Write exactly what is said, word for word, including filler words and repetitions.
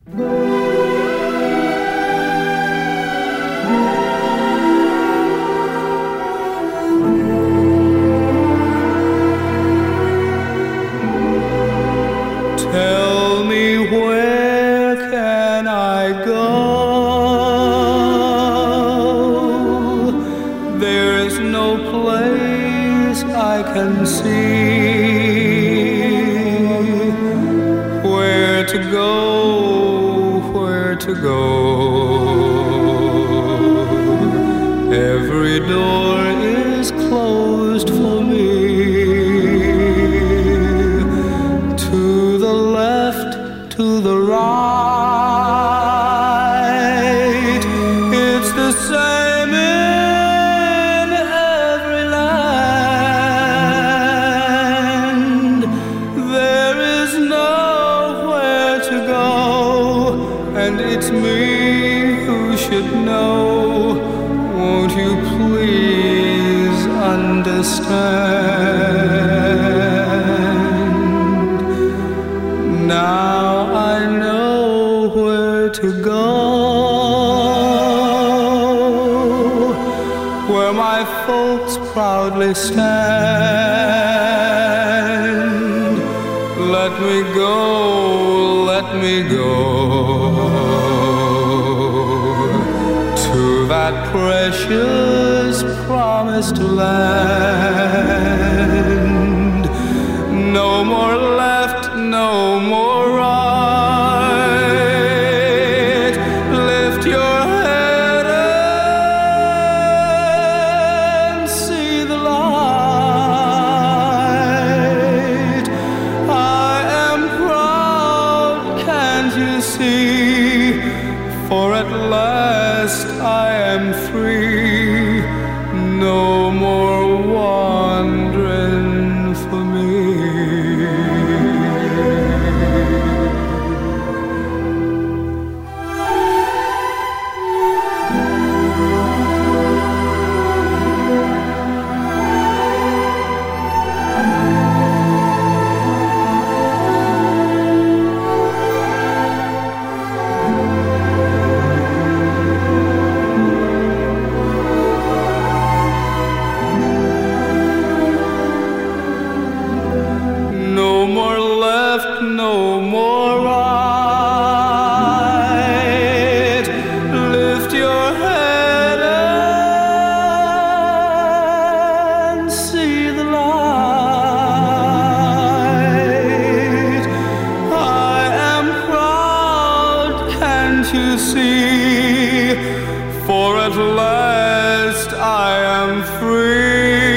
Tell me, where can I go? There's no place I can see. Where to go, where to go? Every door is closed for me. To the right, it's the same in every land. There is nowhere to go, and it's me who should know. Won't you please understand? Now I know where to go, where my folks proudly stand. Let me go, let me go to that precious promised land. No more left, no more right. Lift your head and see the light. I am proud, can't you see? For at last I am free. No more wandering for me. No more left, no more right. Lift your head and see the light. I am proud, can't you see? For at last I am free.